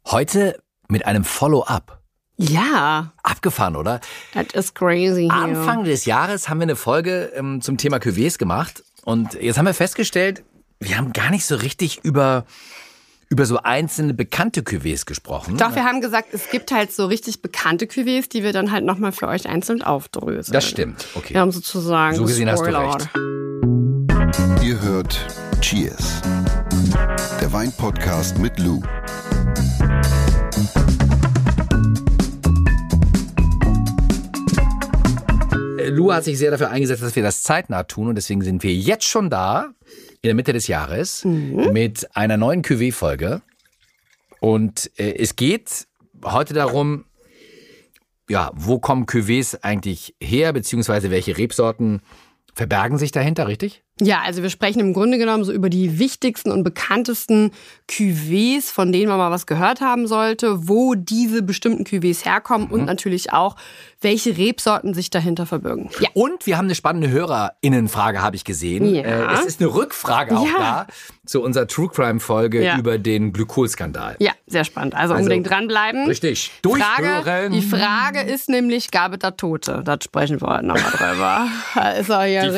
Heute mit einem Follow-up. Ja. Abgefahren, oder? That is crazy. Anfang des Jahres haben wir eine Folge zum Thema Cuvées gemacht. Und jetzt haben wir festgestellt, wir haben gar nicht so richtig über so einzelne bekannte Cuvées gesprochen. Doch, wir haben gesagt, es gibt halt so richtig bekannte Cuvées, die wir dann halt nochmal für euch einzeln aufdröseln. Das stimmt, okay. Wir haben sozusagen so gesehen gespoilert. hast du recht. Ihr hört Cheers, der Weinpodcast mit Lou. Lou hat sich sehr dafür eingesetzt, dass wir das zeitnah tun und deswegen sind wir jetzt schon da, in der Mitte des Jahres, mit einer neuen Cuvée-Folge. Und es geht heute darum, ja, wo kommen Cuvées eigentlich her, beziehungsweise welche Rebsorten verbergen sich dahinter, richtig? Ja, also wir sprechen im Grunde genommen so über die wichtigsten und bekanntesten Cuvées, von denen man mal was gehört haben sollte, wo diese bestimmten Cuvées herkommen und natürlich auch, welche Rebsorten sich dahinter verbirgen. Ja. Und wir haben eine spannende HörerInnenfrage, habe ich gesehen. Ja. Es ist eine Rückfrage auch da zu unserer True Crime-Folge über den Glykolskandal. Ja, sehr spannend. Also unbedingt dranbleiben. Richtig. Durchhören. Die Frage ist nämlich, gab es da Tote? Das sprechen wir heute nochmal drüber. Das ist auch hier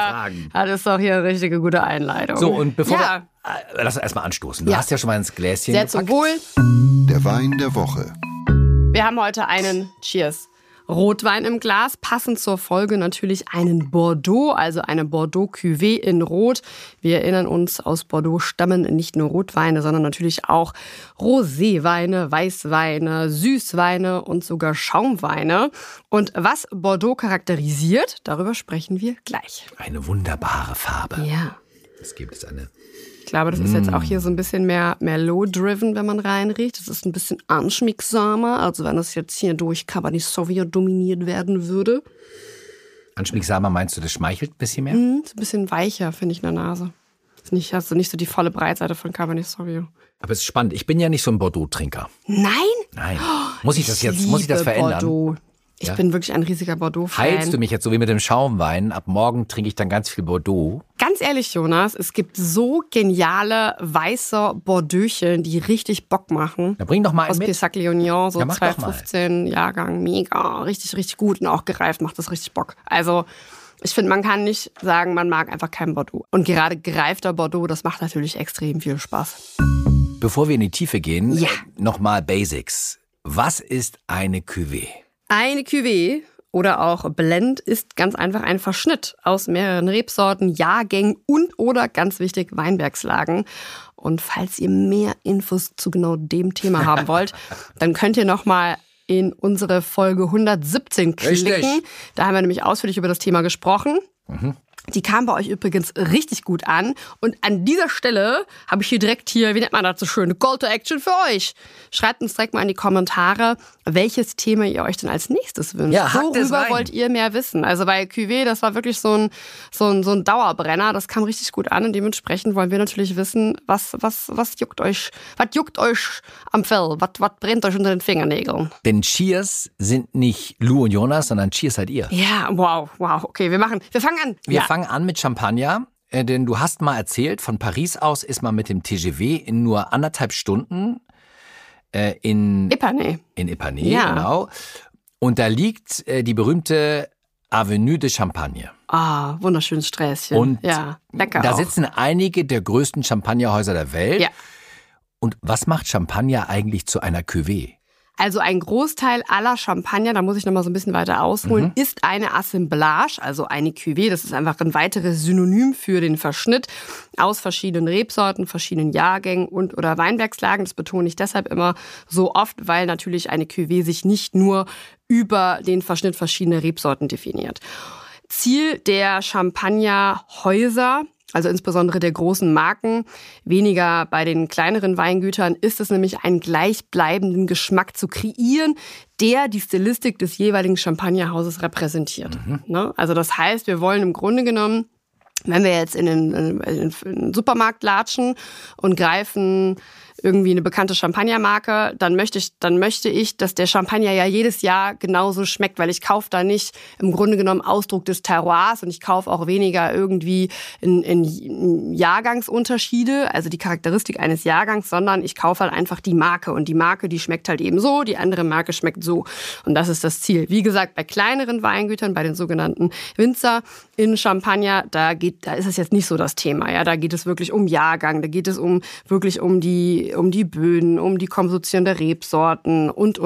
eine richtige gute Einleitung. So, und bevor wir... Lass uns erstmal anstoßen. Du hast ja schon mal ins Gläschen sehr gepackt. zum Wohl. Der Wein der Woche. Wir haben heute einen Cheers. Rotwein im Glas, passend zur Folge natürlich einen Bordeaux, also eine Bordeaux-Cuvée in Rot. Wir erinnern uns, aus Bordeaux stammen nicht nur Rotweine, sondern natürlich auch Roséweine, Weißweine, Süßweine und sogar Schaumweine. Und was Bordeaux charakterisiert, darüber sprechen wir gleich. Eine wunderbare Farbe. Ja. Es gibt es eine... Ich glaube, das ist jetzt auch hier so ein bisschen mehr low-driven, wenn man reinriecht. Das ist ein bisschen anschmiegsamer, als wenn das jetzt hier durch Cabernet Sauvignon dominiert werden würde. Anschmiegsamer meinst du, das schmeichelt ein bisschen mehr? Ist ein bisschen weicher, finde ich, in der Nase. Hast du nicht so die volle Breitseite von Cabernet Sauvignon. Aber es ist spannend. Ich bin ja nicht so ein Bordeaux-Trinker. Nein? Nein. Muss ich das verändern? Bordeaux. Ich bin wirklich ein riesiger Bordeaux-Fan. Heilst du mich jetzt so wie mit dem Schaumwein? Ab morgen trinke ich dann ganz viel Bordeaux. Ganz ehrlich, Jonas, es gibt so geniale weiße Bordeauxchen, die richtig Bock machen. Na, bring doch mal einen aus mit. Pessac-Léognan, so Ja, mach doch mal. 2015 Jahrgang, mega, richtig, richtig gut und auch gereift macht das richtig Bock. Also ich finde, man kann nicht sagen, man mag einfach kein Bordeaux. Und gerade gereifter Bordeaux, das macht natürlich extrem viel Spaß. Bevor wir in die Tiefe gehen, Ja. Nochmal Basics. Was ist eine Cuvée? Eine Cuvée oder auch Blend ist ganz einfach ein Verschnitt aus mehreren Rebsorten, Jahrgängen und oder, ganz wichtig, Weinbergslagen. Und falls ihr mehr Infos zu genau dem Thema haben wollt, dann könnt ihr nochmal in unsere Folge 117 klicken. Richtig. Da haben wir nämlich ausführlich über das Thema gesprochen. Die kam bei euch übrigens richtig gut an. Und an dieser Stelle habe ich wie nennt man das so schön, eine Call to Action für euch. Schreibt uns direkt mal in die Kommentare, welches Thema ihr euch denn als nächstes wünscht. Ja, hackt es Worüber rein. wollt ihr mehr wissen? Also bei Cuvée, das war wirklich so ein Dauerbrenner. Das kam richtig gut an und dementsprechend wollen wir natürlich wissen, was juckt euch am Fell? Was brennt euch unter den Fingernägeln? Denn Cheers sind nicht Lou und Jonas, sondern Cheers seid ihr. Ja, wow. Okay, wir fangen an. Wir fangen an mit Champagner, denn du hast mal erzählt, von Paris aus ist man mit dem TGV in nur 1,5 Stunden in Epernay. Ja. Genau. Und da liegt die berühmte Avenue de Champagne. Ah, wunderschönes Sträßchen. Und ja, lecker da auch. sitzen einige der größten Champagnerhäuser der Welt. Ja. Und was macht Champagner eigentlich zu einer Cuvée? Also ein Großteil aller Champagner, da muss ich noch mal so ein bisschen weiter ausholen, ist eine Assemblage, also eine Cuvée. Das ist einfach ein weiteres Synonym für den Verschnitt aus verschiedenen Rebsorten, verschiedenen Jahrgängen und oder Weinbergslagen. Das betone ich deshalb immer so oft, weil natürlich eine Cuvée sich nicht nur über den Verschnitt verschiedener Rebsorten definiert. Ziel der Champagnerhäuser, also insbesondere der großen Marken, weniger bei den kleineren Weingütern, ist es nämlich, einen gleichbleibenden Geschmack zu kreieren, der die Stilistik des jeweiligen Champagnerhauses repräsentiert. Also das heißt, wir wollen im Grunde genommen, wenn wir jetzt in den Supermarkt latschen und greifen irgendwie eine bekannte Champagnermarke, dann möchte ich, dass der Champagner ja jedes Jahr genauso schmeckt, weil ich kaufe da nicht im Grunde genommen Ausdruck des Terroirs und ich kaufe auch weniger irgendwie in Jahrgangsunterschiede, also die Charakteristik eines Jahrgangs, sondern ich kaufe halt einfach die Marke und die Marke, die schmeckt halt eben so, die andere Marke schmeckt so und das ist das Ziel. Wie gesagt, bei kleineren Weingütern, bei den sogenannten Winzer in Champagner, da ist es jetzt nicht so das Thema, ja, da geht es wirklich um Jahrgang, da geht es wirklich um die Böden, um die Komposition der Rebsorten und.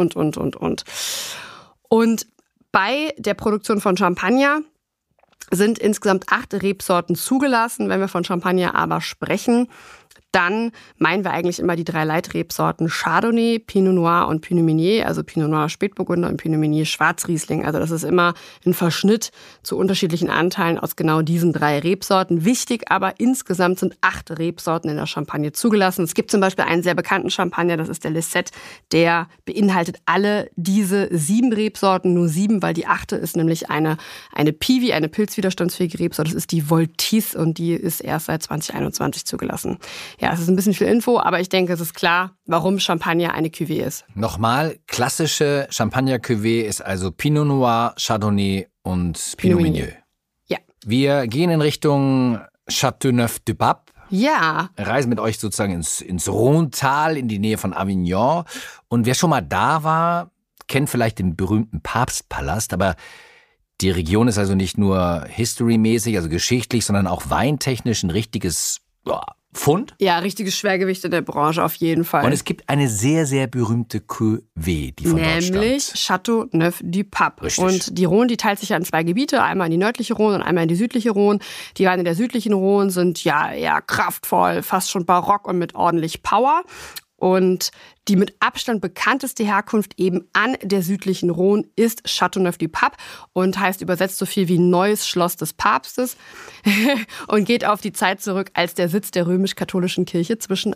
Und bei der Produktion von Champagner sind insgesamt 8 Rebsorten zugelassen. Wenn wir von Champagner aber sprechen, dann meinen wir eigentlich immer die 3 Leitrebsorten Chardonnay, Pinot Noir und Pinot Meunier, also Pinot Noir Spätburgunder und Pinot Meunier Schwarzriesling. Also das ist immer ein Verschnitt zu unterschiedlichen Anteilen aus genau diesen 3 Rebsorten. Wichtig aber, insgesamt sind 8 Rebsorten in der Champagne zugelassen. Es gibt zum Beispiel einen sehr bekannten Champagner, das ist der Lisette, der beinhaltet alle diese 7 Rebsorten, nur 7, weil die 8. ist nämlich eine Pivi, eine pilzwiderstandsfähige Rebsorte. Das ist die Voltis und die ist erst seit 2021 zugelassen. Ja, es ist ein bisschen viel Info, aber ich denke, es ist klar, warum Champagner eine Cuvée ist. Nochmal, klassische Champagner-Cuvée ist also Pinot Noir, Chardonnay und Pinot Meunier. Ja. Wir gehen in Richtung Châteauneuf-du-Pape. Ja. Reisen mit euch sozusagen ins Rhônetal, in die Nähe von Avignon. Und wer schon mal da war, kennt vielleicht den berühmten Papstpalast, aber die Region ist also nicht nur historymäßig, also geschichtlich, sondern auch weintechnisch ein richtiges Pfund. Ja, richtiges Schwergewicht in der Branche auf jeden Fall. Und es gibt eine sehr, sehr berühmte Cuvée, die von dort stammt. Nämlich Châteauneuf-du-Pape. Richtig. Und die Rhône, die teilt sich ja in 2 Gebiete, einmal in die nördliche Rhône und einmal in die südliche Rhône. Die Weine der südlichen Rhône sind ja eher kraftvoll, fast schon barock und mit ordentlich Power. Und die mit Abstand bekannteste Herkunft eben an der südlichen Rhône ist Châteauneuf-du-Pape und heißt übersetzt so viel wie Neues Schloss des Papstes und geht auf die Zeit zurück, als der Sitz der römisch-katholischen Kirche zwischen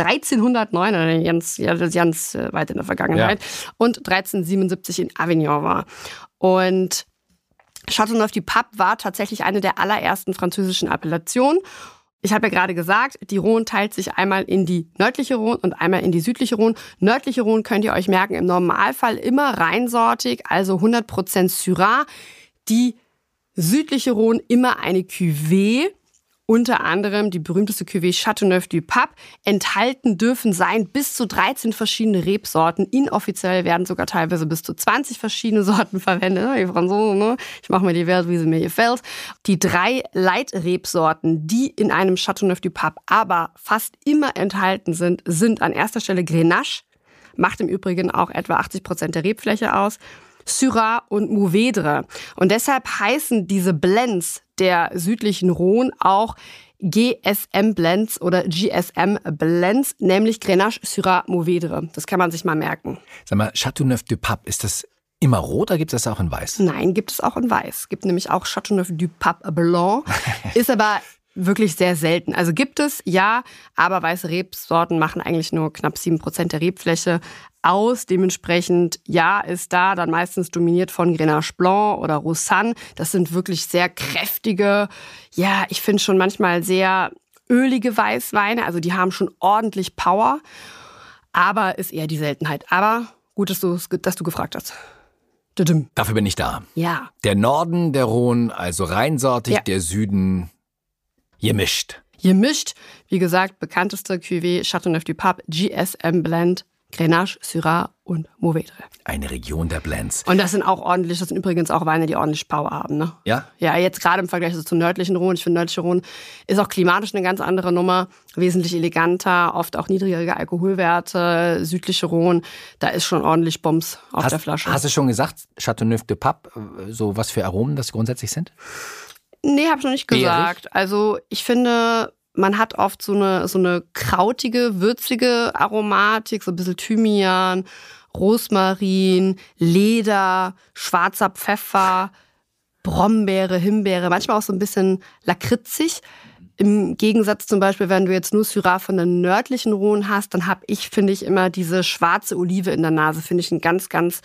1309, ganz weit in der Vergangenheit, und 1377 in Avignon war. Und Châteauneuf-du-Pape war tatsächlich eine der allerersten französischen Appellationen. Ich habe ja gerade gesagt, die Rhône teilt sich einmal in die nördliche Rhône und einmal in die südliche Rhône. Nördliche Rhône könnt ihr euch merken, im Normalfall immer reinsortig, also 100% Syrah. Die südliche Rhône immer eine Cuvée, unter anderem die berühmteste Cuvée Châteauneuf-du-Pape. Enthalten dürfen sein bis zu 13 verschiedene Rebsorten. Inoffiziell werden sogar teilweise bis zu 20 verschiedene Sorten verwendet. Die Franzosen, ne? Ich mache mir die Welt, wie sie mir gefällt. Die 3 Leitrebsorten, die in einem Châteauneuf-du-Pape aber fast immer enthalten sind an erster Stelle Grenache, macht im Übrigen auch etwa 80% der Rebfläche aus, Syrah und Mourvèdre. Und deshalb heißen diese Blends der südlichen Rhône auch GSM-Blends oder GSM-Blends, nämlich Grenache, Syrah, Mourvèdre. Das kann man sich mal merken. Sag mal, Châteauneuf-du-Pape, ist das immer rot oder gibt es das auch in weiß? Nein, gibt es auch in weiß. Es gibt nämlich auch Châteauneuf-du-Pape Blanc. Ist aber wirklich sehr selten. Also gibt es, ja, aber weiße Rebsorten machen eigentlich nur knapp 7% der Rebfläche aus. Dementsprechend, ja, ist da dann meistens dominiert von Grenache Blanc oder Roussanne. Das sind wirklich sehr kräftige, ja, ich finde schon manchmal sehr ölige Weißweine. Also die haben schon ordentlich Power, aber ist eher die Seltenheit. Aber gut, dass du gefragt hast. Dafür bin ich da. Ja. Der Norden der Rhône, also reinsortig, der Süden gemischt. Gemischt, wie gesagt, bekannteste Cuvée Châteauneuf-du-Pape, GSM Blend, Grenache, Syrah und Mourvèdre. Eine Region der Blends. Und das sind übrigens auch Weine, die ordentlich Power haben, ne? Ja? Ja, jetzt gerade im Vergleich zur nördlichen Rhône. Ich finde, nördliche Rhône ist auch klimatisch eine ganz andere Nummer, wesentlich eleganter, oft auch niedrigere Alkoholwerte. Südliche Rhône, da ist schon ordentlich Bums auf der Flasche. Hast du schon gesagt, Châteauneuf-du-Pape, so was für Aromen das grundsätzlich sind? Nee, hab ich noch nicht gesagt. Beerig? Also ich finde, man hat oft so eine krautige, würzige Aromatik, so ein bisschen Thymian, Rosmarin, Leder, schwarzer Pfeffer, Brombeere, Himbeere, manchmal auch so ein bisschen lakritzig. Im Gegensatz zum Beispiel, wenn du jetzt nur Syrah von der nördlichen Rhône hast, dann finde ich immer diese schwarze Olive in der Nase, finde ich ein ganz, ganz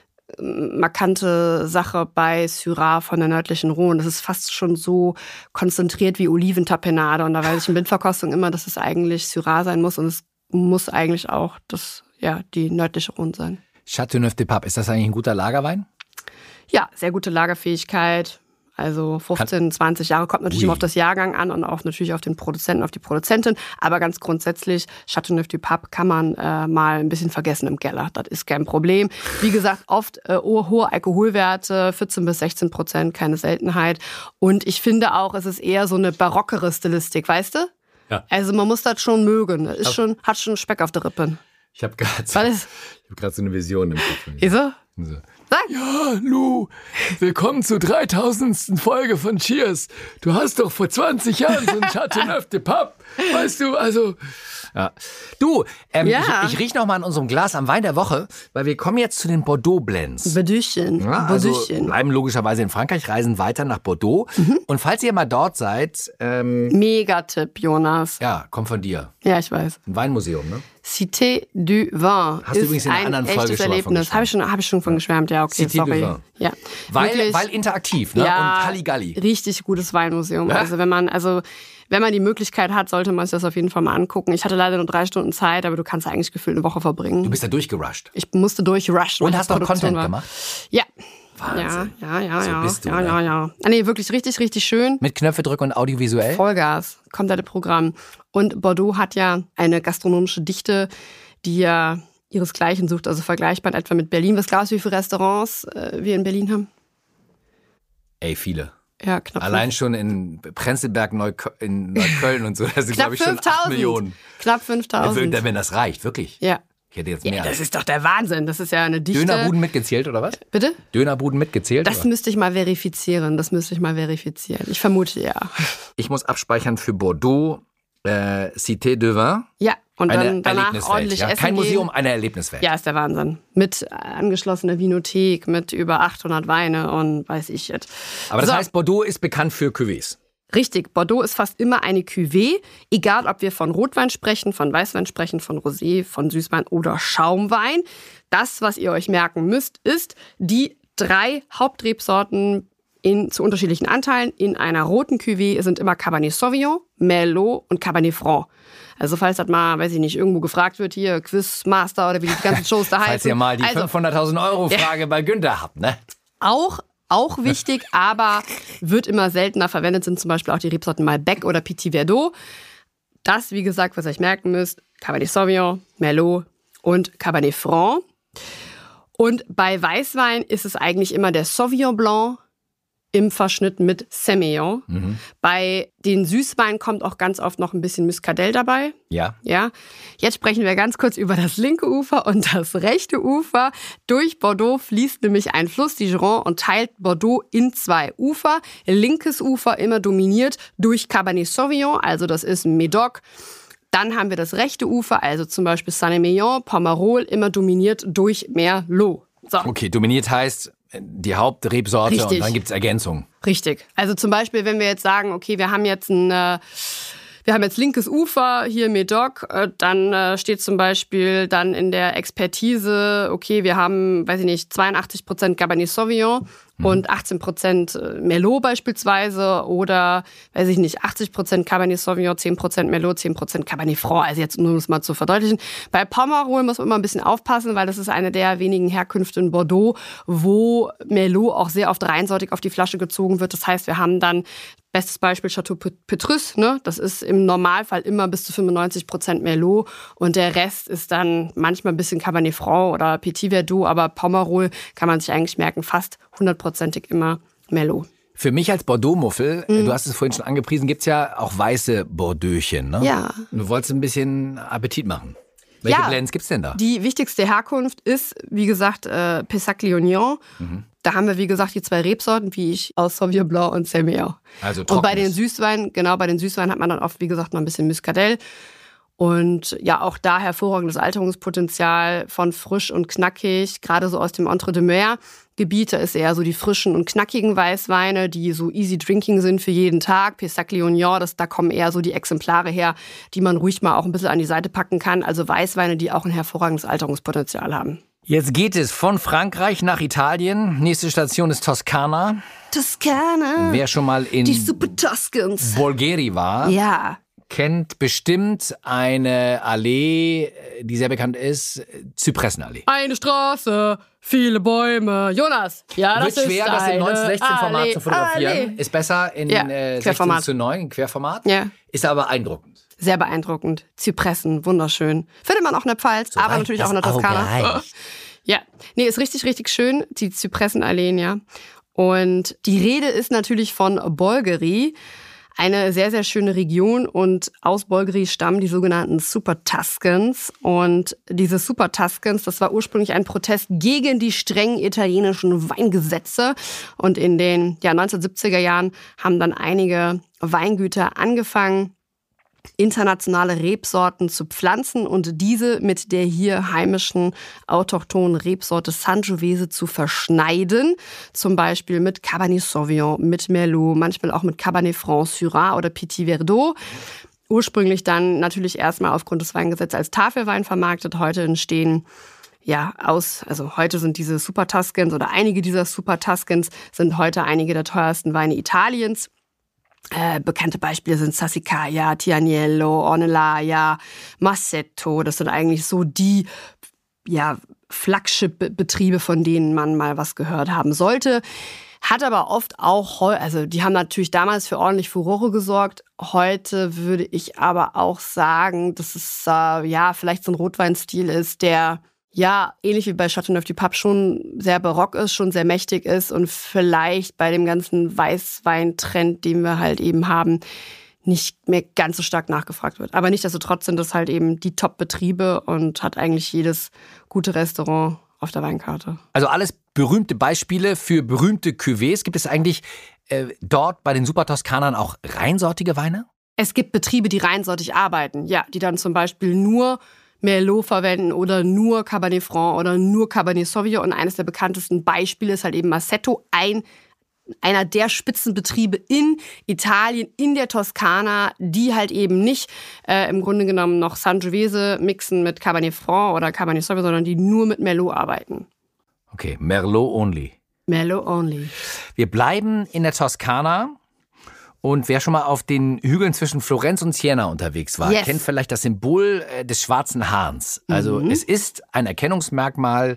markante Sache bei Syrah von der nördlichen Rhône. Das ist fast schon so konzentriert wie Oliventapenade. Und da weiß ich in Blindverkostung immer, dass es eigentlich Syrah sein muss. Und es muss eigentlich auch die nördliche Rhone sein. Châteauneuf-du-Pape, ist das eigentlich ein guter Lagerwein? Ja, sehr gute Lagerfähigkeit. Also 15, 20 Jahre, kommt natürlich immer auf das Jahrgang an und auch natürlich auf den Produzenten, auf die Produzentin. Aber ganz grundsätzlich, Châteauneuf-du-Pape kann man mal ein bisschen vergessen im Keller. Das ist kein Problem. Wie gesagt, oft hohe Alkoholwerte, 14-16%, keine Seltenheit. Und ich finde auch, es ist eher so eine barockere Stilistik, weißt du? Ja. Also man muss das schon mögen. Hat schon Speck auf der Rippen. Ich habe gerade so eine Vision im Kopf. Wieso? So. Sag. Ja, Lou, willkommen zur 3000. Folge von Cheers. Du hast doch vor 20 Jahren so ein Châteauneuf-du-Pape, weißt du, also... Ja. Du, Ja. ich riech noch mal an unserem Glas am Wein der Woche, weil wir kommen jetzt zu den Bordeaux-Blends. Bordüchen. Ja, also bleiben logischerweise in Frankreich, reisen weiter nach Bordeaux. Und falls ihr mal dort seid, Megatipp, Jonas. ja, kommt von dir. Ja, ich weiß. Ein Weinmuseum, ne? Cité du Vin Hast du ist übrigens in einer ein anderen Folge echtes schon mal von Erlebnis. geschwärmt. Habe ich schon von geschwärmt, ja, okay, Cité du sorry. Vin. Ja. Weil Wirklich, interaktiv, ne? ja, Und Halligalli. richtig gutes Weinmuseum. Ja? Also wenn man die Möglichkeit hat, sollte man sich das auf jeden Fall mal angucken. Ich hatte leider nur 3 Stunden Zeit, aber du kannst eigentlich gefühlt eine Woche verbringen. Du bist da durchgerusht. Ich musste durchrushen. Und weil hast noch Produktion Content war. gemacht? Ja. Wahnsinn. Ja. So bist du, ja. ne? Nee, wirklich richtig, richtig schön. Mit Knöpfe drücken und audiovisuell? Vollgas, komplette Programm. Und Bordeaux hat ja eine gastronomische Dichte, die ja ihresgleichen sucht, also vergleichbar etwa mit Berlin. Was glaubst du, wie viele Restaurants wir in Berlin haben? Ey, viele. Ja, knapp Allein schon in Prenzlberg, in Neukölln und so, das sind, knapp glaube ich, schon 8 Millionen. Knapp 5.000. Wenn das reicht, wirklich. Ja. Ich hätte jetzt Ja, mehr. das ist doch der Wahnsinn. Das ist ja eine Dichte. Dönerbuden mitgezählt, oder was? Bitte? Dönerbuden mitgezählt? Das oder? müsste ich mal verifizieren. Ich vermute ja. Ich muss abspeichern für Bordeaux, Cité de Vin. Ja, und Eine dann danach Erlebniswelt. ordentlich Ja? essen Kein Museum, gehen. eine Erlebniswelt. Ja, ist der Wahnsinn. Mit angeschlossener Vinothek, mit über 800 Weine und weiß ich jetzt. Aber das So. heißt, Bordeaux ist bekannt für Cuvées. Richtig, Bordeaux ist fast immer eine Cuvée, egal ob wir von Rotwein sprechen, von Weißwein sprechen, von Rosé, von Süßwein oder Schaumwein. Das, was ihr euch merken müsst, ist die 3 Hauptrebsorten zu unterschiedlichen Anteilen in einer roten Cuvée sind immer Cabernet Sauvignon, Merlot und Cabernet Franc. Also falls das mal, weiß ich nicht, irgendwo gefragt wird, hier Quizmaster oder wie die ganzen Shows da heißen. Falls ihr mal die Also, 500.000 Euro Frage bei Günther habt, ne? Auch wichtig, aber wird immer seltener verwendet, sind zum Beispiel auch die Rebsorten Malbec oder Petit Verdot. Das, wie gesagt, was ihr euch merken müsst, Cabernet Sauvignon, Merlot und Cabernet Franc. Und bei Weißwein ist es eigentlich immer der Sauvignon Blanc im Verschnitt mit Semillon. Bei den Süßweinen kommt auch ganz oft noch ein bisschen Muscadel dabei. Ja. Ja, jetzt sprechen wir ganz kurz über das linke Ufer und das rechte Ufer. Durch Bordeaux fließt nämlich ein Fluss, die Gironde, und teilt Bordeaux in 2 Ufer. Linkes Ufer immer dominiert durch Cabernet Sauvignon, also das ist Médoc. Dann haben wir das rechte Ufer, also zum Beispiel Saint-Emilion, Pomerol, immer dominiert durch Merlot. So. Okay, dominiert heißt die Hauptrebsorte Richtig. und dann gibt's Ergänzungen. Richtig. Also zum Beispiel, wenn wir jetzt sagen, okay, wir haben jetzt linkes Ufer, hier Médoc, dann steht zum Beispiel dann in der Expertise, okay, wir haben, weiß ich nicht, 82% Cabernet Sauvignon und 18% Merlot beispielsweise oder, weiß ich nicht, 80% Cabernet Sauvignon, 10% Merlot, 10% Cabernet Franc. Also jetzt nur um es mal zu verdeutlichen. Bei Pomerol muss man immer ein bisschen aufpassen, weil das ist eine der wenigen Herkünfte in Bordeaux, wo Merlot auch sehr oft reinseitig auf die Flasche gezogen wird. Das heißt, wir haben dann bestes Beispiel Chateau Petrus, ne? Das ist im Normalfall immer bis zu 95% Merlot und der Rest ist dann manchmal ein bisschen Cabernet Franc oder Petit Verdot, aber Pomerol kann man sich eigentlich merken, fast 100%ig immer Merlot. Für mich als Bordeaux-Muffel, du hast es vorhin schon angepriesen, gibt's ja auch weiße Bordeauxchen, ne? Ja. Du wolltest ein bisschen Appetit machen. Welche Blends gibt's denn da? Die wichtigste Herkunft ist, wie gesagt, Pessac-Léognan. Da haben wir, wie gesagt, die 2 Rebsorten, wie ich aus Sauvignon Blanc und Semillon. Also Und bei den trockenes. Süßweinen, hat man dann oft, wie gesagt, noch ein bisschen Muscadel. Und ja, auch da hervorragendes Alterungspotenzial von frisch und knackig, gerade so aus dem Entre-deux-Mers-Gebiet. Da ist eher so die frischen und knackigen Weißweine, die so easy drinking sind für jeden Tag. Pessac-Léognan, da kommen eher so die Exemplare her, die man ruhig mal auch ein bisschen an die Seite packen kann. Also Weißweine, die auch ein hervorragendes Alterungspotenzial haben. Jetzt geht es von Frankreich nach Italien. Nächste Station ist Toskana. Toskana. Wer schon mal in Die Super Tuscans. Bolgheri war, Ja. kennt bestimmt eine Allee, die sehr bekannt ist, Zypressenallee. Eine Straße, viele Bäume. Jonas, ja, das Wird schwer, ist das im eine 1916-Format zu fotografieren. Allee. Ist besser in Ja, 16:9, in Querformat. Ja. Ist aber beeindruckend. Sehr beeindruckend. Zypressen, wunderschön. Findet man auch in der Pfalz, aber reicht natürlich auch in der das Auge Toskana. reicht. Ja, nee, ist richtig, richtig schön, die Zypressenalleen, ja. Und die Rede ist natürlich von Bolgheri, eine sehr, sehr schöne Region. Und aus Bolgheri stammen die sogenannten Super Tuscans. Und diese Super Tuscans, das war ursprünglich ein Protest gegen die strengen italienischen Weingesetze. Und in den 1970er Jahren haben dann einige Weingüter angefangen, internationale Rebsorten zu pflanzen und diese mit der hier heimischen autochthonen Rebsorte Sangiovese zu verschneiden. Zum Beispiel mit Cabernet Sauvignon, mit Merlot, manchmal auch mit Cabernet Franc, Syrah oder Petit Verdot. Ursprünglich dann natürlich erstmal aufgrund des Weingesetzes als Tafelwein vermarktet. Heute entstehen heute sind diese Super Tuscans oder einige dieser Super Tuscans sind heute einige der teuersten Weine Italiens. Bekannte Beispiele sind Sassicaia, Tignanello, Ornellaia, Massetto. Das sind eigentlich so die Flagship-Betriebe, von denen man mal was gehört haben sollte. Hat aber oft auch, die haben natürlich damals für ordentlich Furore gesorgt. Heute würde ich aber auch sagen, dass es vielleicht so ein Rotweinstil ist, der ähnlich wie bei Châteauneuf-du-Pape schon sehr barock ist, schon sehr mächtig ist und vielleicht bei dem ganzen Weißwein-Trend, den wir halt eben haben, nicht mehr ganz so stark nachgefragt wird. Aber nichtsdestotrotz sind das halt eben die Top-Betriebe und hat eigentlich jedes gute Restaurant auf der Weinkarte. Also alles berühmte Beispiele für berühmte Cuvées. Gibt es eigentlich dort bei den Super Toskanern auch reinsortige Weine? Es gibt Betriebe, die reinsortig arbeiten, die dann zum Beispiel nur Merlot verwenden oder nur Cabernet Franc oder nur Cabernet Sauvignon. Und eines der bekanntesten Beispiele ist halt eben Massetto, einer der Spitzenbetriebe in Italien, in der Toskana, die halt eben nicht im Grunde genommen noch Sangiovese mixen mit Cabernet Franc oder Cabernet Sauvignon, sondern die nur mit Merlot arbeiten. Okay, Merlot only. Merlot only. Wir bleiben in der Toskana. Und wer schon mal auf den Hügeln zwischen Florenz und Siena unterwegs war, kennt vielleicht das Symbol des schwarzen Hahns. Also es ist ein Erkennungsmerkmal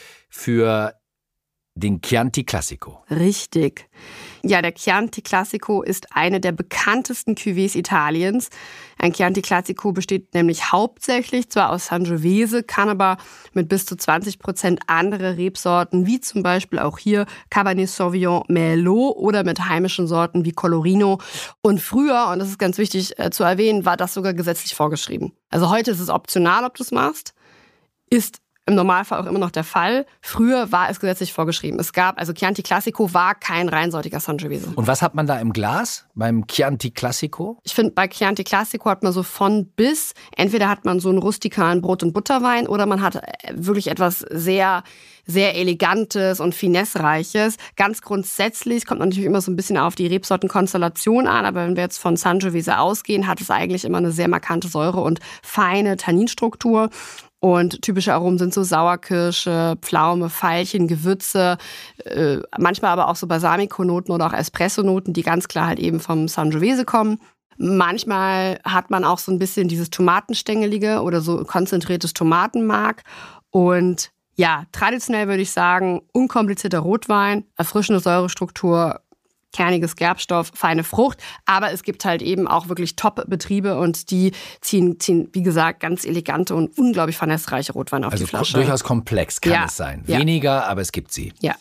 für den Chianti Classico. Richtig. Ja, der Chianti Classico ist eine der bekanntesten Cuvées Italiens. Ein Chianti Classico besteht nämlich hauptsächlich zwar aus Sangiovese, kann aber mit bis zu 20% andere Rebsorten, wie zum Beispiel auch hier Cabernet Sauvignon, Merlot oder mit heimischen Sorten wie Colorino. Und früher, und das ist ganz wichtig zu erwähnen, war das sogar gesetzlich vorgeschrieben. Also heute ist es optional, ob du es machst, ist im Normalfall auch immer noch der Fall. Früher war es gesetzlich vorgeschrieben. Chianti Classico war kein reinsortiger Sangiovese. Und was hat man da im Glas beim Chianti Classico? Ich finde, bei Chianti Classico hat man so von bis, entweder hat man so einen rustikalen Brot- und Butterwein oder man hat wirklich etwas sehr, sehr Elegantes und Finessereiches. Ganz grundsätzlich kommt natürlich immer so ein bisschen auf die Rebsortenkonstellation an, aber wenn wir jetzt von Sangiovese ausgehen, hat es eigentlich immer eine sehr markante Säure und feine Tanninstruktur. Und typische Aromen sind so Sauerkirsche, Pflaume, Veilchen, Gewürze, manchmal aber auch so Balsamico-Noten oder auch Espresso-Noten, die ganz klar halt eben vom Sangiovese kommen. Manchmal hat man auch so ein bisschen dieses Tomatenstängelige oder so konzentriertes Tomatenmark. Und traditionell würde ich sagen, unkomplizierter Rotwein, erfrischende Säurestruktur, kerniges Gerbstoff, feine Frucht. Aber es gibt halt eben auch wirklich Top-Betriebe und die ziehen, wie gesagt, ganz elegante und unglaublich vernesreiche Rotweine auf die Flasche. Also durchaus komplex kann es sein. Weniger, aber es gibt sie. Ja.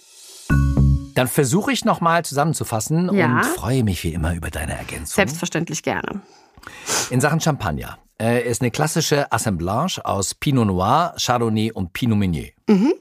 Dann versuche ich nochmal zusammenzufassen und freue mich wie immer über deine Ergänzung. Selbstverständlich gerne. In Sachen Champagner ist eine klassische Assemblage aus Pinot Noir, Chardonnay und Pinot Meunier.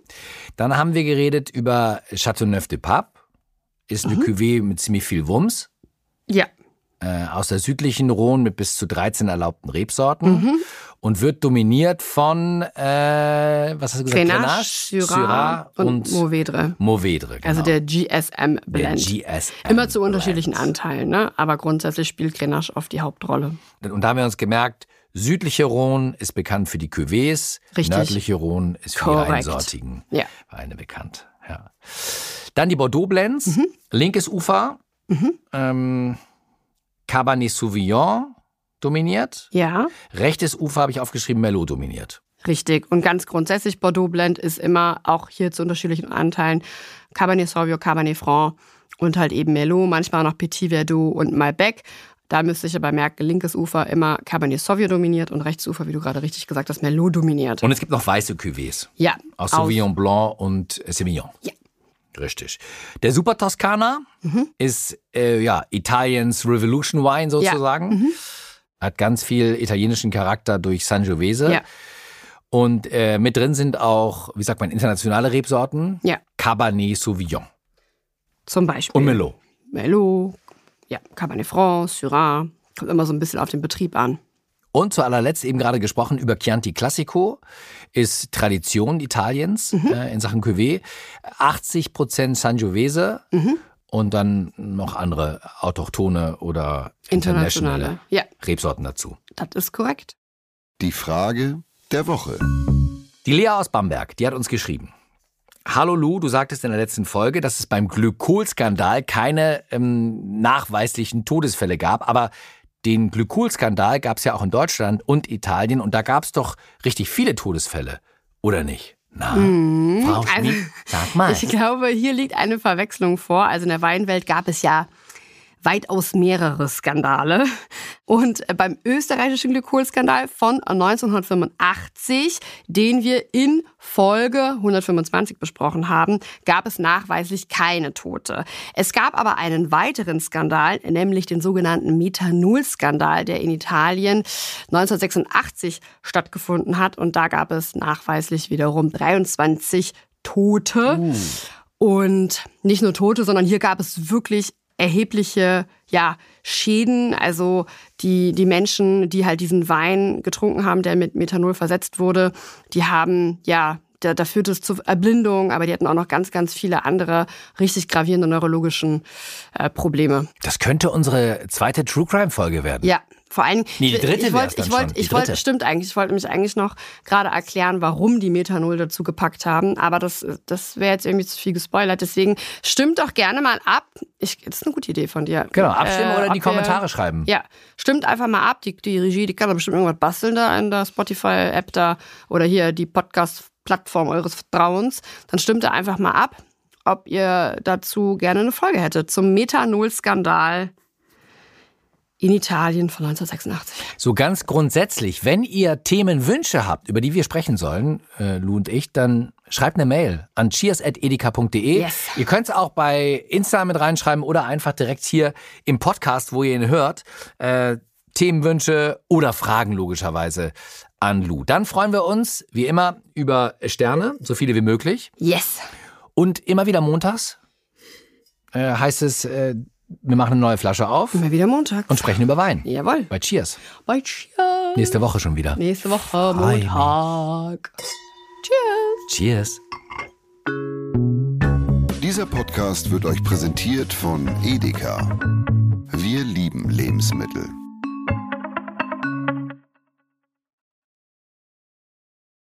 Dann haben wir geredet über Châteauneuf-du-Pape. Ist eine Cuvée mit ziemlich viel Wumms. Ja. Aus der südlichen Rhône mit bis zu 13 erlaubten Rebsorten. Und wird dominiert von, was hast du gesagt? Grenache, Syrah und Mourvèdre. Mourvèdre, genau. Also der GSM-Blend. Immer zu unterschiedlichen Anteilen, ne? Aber grundsätzlich spielt Grenache oft die Hauptrolle. Und da haben wir uns gemerkt, südliche Rhône ist bekannt für die Cuvées. Richtig. Nördliche Rhône ist für die einsortigen Weine bekannt. Ja. Dann die Bordeaux-Blends, linkes Ufer, Cabernet Sauvignon, dominiert. Ja. Rechtes Ufer habe ich aufgeschrieben, Merlot dominiert. Richtig. Und ganz grundsätzlich, Bordeaux Blend ist immer auch hier zu unterschiedlichen Anteilen Cabernet Sauvignon, Cabernet Franc und halt eben Merlot, manchmal noch Petit Verdot und Malbec. Da müsste ich aber merken, linkes Ufer immer Cabernet Sauvignon dominiert und rechtes Ufer, wie du gerade richtig gesagt hast, Merlot dominiert. Und es gibt noch weiße Cuvées. Ja. Aus Sauvignon Blanc und Semillon. Ja. Richtig. Der Super Toskana ist Italiens Revolution Wine sozusagen. Hat ganz viel italienischen Charakter durch Sangiovese. Ja. Und mit drin sind auch, wie sagt man, internationale Rebsorten. Ja. Cabernet Sauvignon. Zum Beispiel. Und Merlot. Merlot, ja, Cabernet Franc, Syrah. Kommt immer so ein bisschen auf den Betrieb an. Und zu allerletzt eben gerade gesprochen über Chianti Classico. Ist Tradition Italiens in Sachen Cuvée. 80% Sangiovese und dann noch andere autochthone oder internationale Rebsorten dazu. Das ist korrekt. Die Frage der Woche. Die Lea aus Bamberg, die hat uns geschrieben. Hallo Lou, du sagtest in der letzten Folge, dass es beim Glykol-Skandal keine nachweislichen Todesfälle gab, aber den Glykol-Skandal gab es ja auch in Deutschland und Italien und da gab es doch richtig viele Todesfälle, oder nicht? Na, Frau Schmid, sag mal. Ich glaube, hier liegt eine Verwechslung vor. Also in der Weinwelt gab es ja weitaus mehrere Skandale. Und beim österreichischen Glykol-Skandal von 1985, den wir in Folge 125 besprochen haben, gab es nachweislich keine Tote. Es gab aber einen weiteren Skandal, nämlich den sogenannten Methanol-Skandal, der in Italien 1986 stattgefunden hat. Und da gab es nachweislich wiederum 23 Tote. Und nicht nur Tote, sondern hier gab es wirklich erhebliche Schäden. Also die Menschen, die halt diesen Wein getrunken haben, der mit Methanol versetzt wurde, die haben, da führt es zu Erblindung, aber die hatten auch noch ganz, ganz viele andere richtig gravierende neurologischen Probleme. Das könnte unsere zweite True Crime Folge werden. Ja. Vor allem, die dritte stimmt eigentlich. Ich wollte mich eigentlich noch gerade erklären, warum die Methanol dazu gepackt haben. Aber das wäre jetzt irgendwie zu viel gespoilert. Deswegen stimmt doch gerne mal ab. Das ist eine gute Idee von dir. Genau, abstimmen oder in die Kommentare schreiben. Ja, stimmt einfach mal ab. Die Regie, die kann doch bestimmt irgendwas basteln da in der Spotify-App da oder hier die Podcast-Plattform eures Vertrauens. Dann stimmt da einfach mal ab, ob ihr dazu gerne eine Folge hättet zum Methanol-Skandal in Italien von 1986. So ganz grundsätzlich, wenn ihr Themenwünsche habt, über die wir sprechen sollen, Lou und ich, dann schreibt eine Mail an cheers@edeka.de. Yes. Ihr könnt es auch bei Insta mit reinschreiben oder einfach direkt hier im Podcast, wo ihr ihn hört, Themenwünsche oder Fragen logischerweise an Lou. Dann freuen wir uns, wie immer, über Sterne, so viele wie möglich. Yes. Und immer wieder montags heißt es, wir machen eine neue Flasche auf. Immer wieder Montag. Und sprechen über Wein. Jawohl. Bei Cheers. Bei Cheers. Nächste Woche schon wieder. Nächste Woche Montag. Cheers. Cheers. Dieser Podcast wird euch präsentiert von Edeka. Wir lieben Lebensmittel.